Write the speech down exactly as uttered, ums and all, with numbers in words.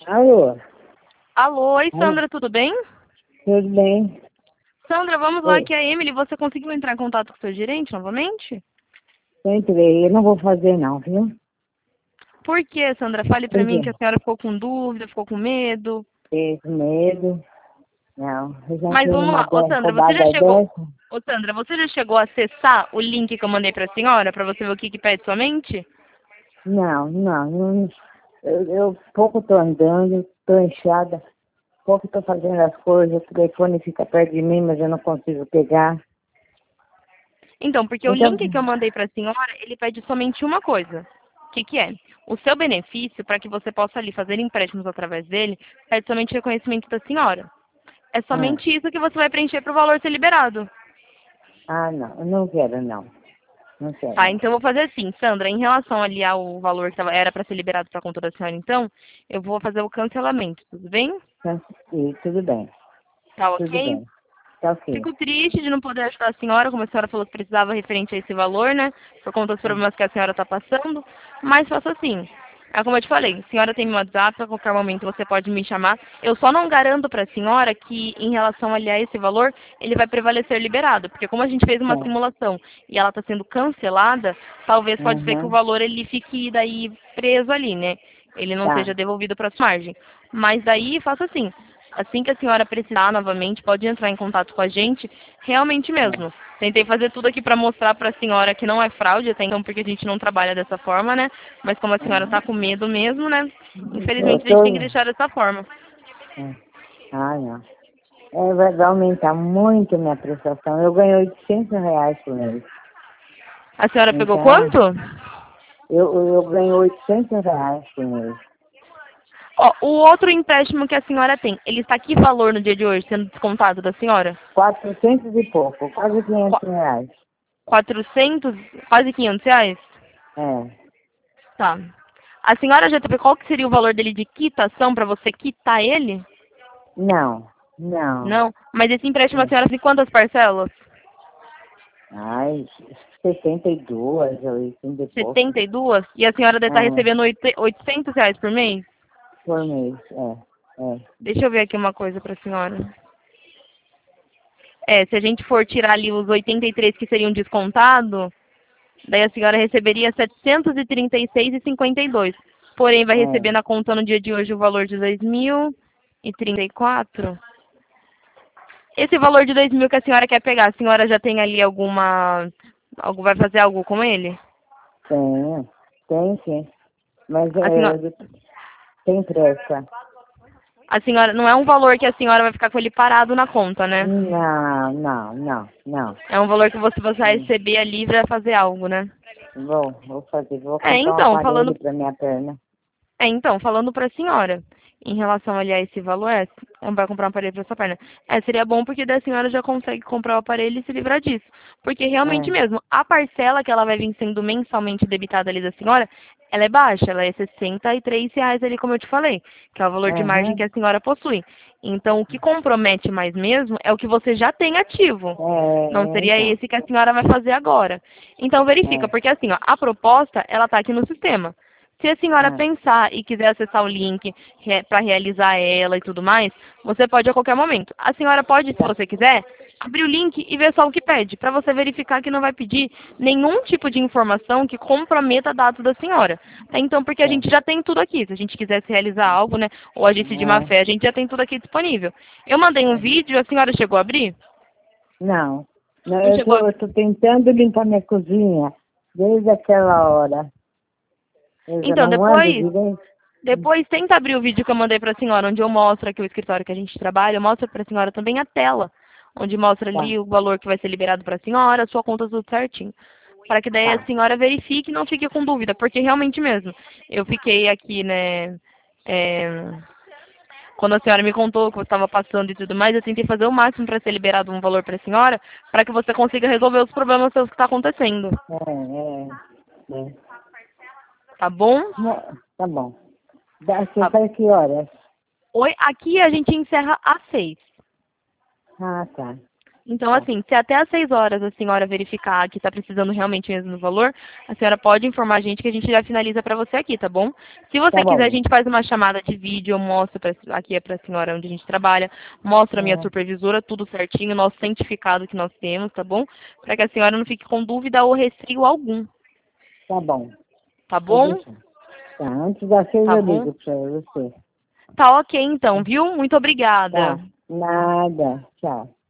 Alô, Alô, oi alô, Sandra, tudo bem? tudo bem? Sandra, vamos lá, Oi, aqui é a Emily. Você conseguiu entrar em contato com o seu gerente novamente? eu entrei, eu não vou fazer não, viu? Por que, Sandra? Fale pra Por mim quê? que a senhora ficou com dúvida, ficou com medo. Tenho medo. Não, eu já Mas tenho vamos uma lá. Ô de- Sandra, você já roubada chegou. dessa. Ô Sandra, você já chegou a acessar o link que eu mandei pra senhora pra você ver o que, que pede sua mente? Não, não, não eu, eu pouco estou andando, estou inchada, pouco estou fazendo as coisas, o telefone fica perto de mim, mas eu não consigo pegar. Então, porque o Então, link que eu mandei pra senhora, ele pede somente uma coisa. O que, que é? O seu benefício, para que você possa ali fazer empréstimos através dele, pede somente reconhecimento da senhora. É ah, somente isso que você vai preencher para o valor ser liberado. ah, não, eu não quero não, não quero Tá, não. então eu vou fazer assim, Sandra, em relação ali ao valor que tava- era para ser liberado para a conta da senhora, então, eu vou fazer o cancelamento, tudo bem? Tá, e tudo bem, Tá tudo ok? bem, tá ok. Fico triste de não poder ajudar a senhora, como a senhora falou que precisava referente a esse valor, né? Por conta dos problemas que a senhora está passando. Mas faça assim. É como eu te falei, a senhora tem meu WhatsApp, a qualquer momento você pode me chamar. Eu só não garanto para a senhora que, em relação ali a esse valor, ele vai prevalecer liberado. Porque como a gente fez uma Tá, simulação e ela está sendo cancelada, talvez pode ser que o aham, valor ele fique daí preso ali, né? Ele não tá, seja devolvido para a sua margem. Mas daí faça assim. Assim que a senhora precisar novamente, pode entrar em contato com a gente, realmente tá. mesmo. Tentei fazer tudo aqui para mostrar para a senhora que não é fraude, até então, porque a gente não trabalha dessa forma, né? Mas como a senhora está com medo mesmo, né? Eu Infelizmente a gente tem que tô. deixar dessa forma. É. Ah, não. É, vai aumentar muito a minha prestação. Eu ganho oitocentos reais por mês. A senhora pegou Então, quanto? eu, eu ganho oitocentos reais por mês. Ó, o outro empréstimo que a senhora tem, ele está que valor no dia de hoje, sendo descontado da senhora? Quatrocentos e pouco, quase quinhentos Qu- reais. quatrocentos, quase quinhentos reais? É. Tá. A senhora já teve qual que seria o valor dele de quitação para você quitar ele? Não, não. Não. Mas esse empréstimo a É. senhora tem quantas parcelas? Ai, sessenta e dois, oitenta e pouco. setenta e duas? E a senhora deve estar É, recebendo oito- oitocentos reais por mês? por mês. É, é. Deixa eu ver aqui uma coisa para a senhora. É, se a gente for tirar ali os oitenta e três que seriam descontados, daí a senhora receberia setecentos e trinta e seis e cinquenta e dois. Porém, vai receber É. na conta no dia de hoje o valor de dois mil e trinta e quatro. Esse valor de dois mil que a senhora quer pegar, a senhora já tem ali alguma... Algo, vai fazer algo com ele? Tem, tem sim. Mas A senhora, é, tem pressa. a senhora, não é um valor que a senhora vai ficar com ele parado na conta, né? Não, não, não, não. É um valor que você, você vai receber ali e vai fazer algo, né? Vou, vou fazer, vou É, comprar um então, falando aparelho para minha perna. É, então, falando para a senhora, em relação ali a esse valor, é, vai comprar um aparelho para sua perna. É, seria bom porque daí a senhora já consegue comprar o aparelho e se livrar disso. Porque realmente É, mesmo, a parcela que ela vai vir sendo mensalmente debitada ali da senhora, ela é baixa, ela é sessenta e três reais ali, como eu te falei, que é o valor de margem que aham, a senhora possui. Então, o que compromete mais mesmo é o que você já tem ativo. Não é, seria então, esse que a senhora vai fazer agora. Então, verifica, é, porque assim, ó, a proposta, ela está aqui no sistema. Se a senhora é, pensar e quiser acessar o link para realizar ela e tudo mais, você pode a qualquer momento. A senhora pode, se tá, você quiser, abrir o link e ver só o que pede, para você verificar que não vai pedir nenhum tipo de informação que comprometa dados da senhora. Tá? Então, porque a tá, gente já tem tudo aqui. Se a gente quisesse realizar algo, né, ou agisse de má é, fé, a gente já tem tudo aqui disponível. Eu mandei um é. vídeo, a senhora chegou a abrir? Não, não, Não eu chegou a... tô, eu tô tentando limpar minha cozinha desde aquela hora. Eu já Então, não ando depois, direito. Depois tenta abrir o vídeo que eu mandei para a senhora, onde eu mostro aqui o escritório que a gente trabalha, eu mostro para a senhora também a tela, onde mostra Tá, ali o valor que vai ser liberado para a senhora, a sua conta tudo certinho. Para que daí a tá, senhora verifique e não fique com dúvida, porque realmente mesmo, eu fiquei aqui, né, é, quando a senhora me contou que você estava passando e tudo mais, eu tentei fazer o máximo para ser liberado um valor para a senhora, para que você consiga resolver os problemas seus que estão acontecendo, é, é, é. tá bom? Mo- Tá bom. Dá- Você Tá. sai que horas? Oi, aqui a gente encerra às seis. Ah, tá. Então, assim, se até às seis horas a senhora verificar que está precisando realmente mesmo do valor, a senhora pode informar a gente que a gente já finaliza para você aqui, tá bom? Se você Tá quiser, a bom. gente faz uma chamada de vídeo, eu mostro pra, aqui é para a senhora onde a gente trabalha, mostro a minha É, supervisora, tudo certinho, nosso certificado que nós temos, tá bom? Para que a senhora não fique com dúvida ou restrio algum, tá bom. tá Pode bom? deixar. Tá, antes das seis Tá eu bom? ligo pra você. Tá ok então, viu? Muito obrigada. Tá. Nada. Tchau.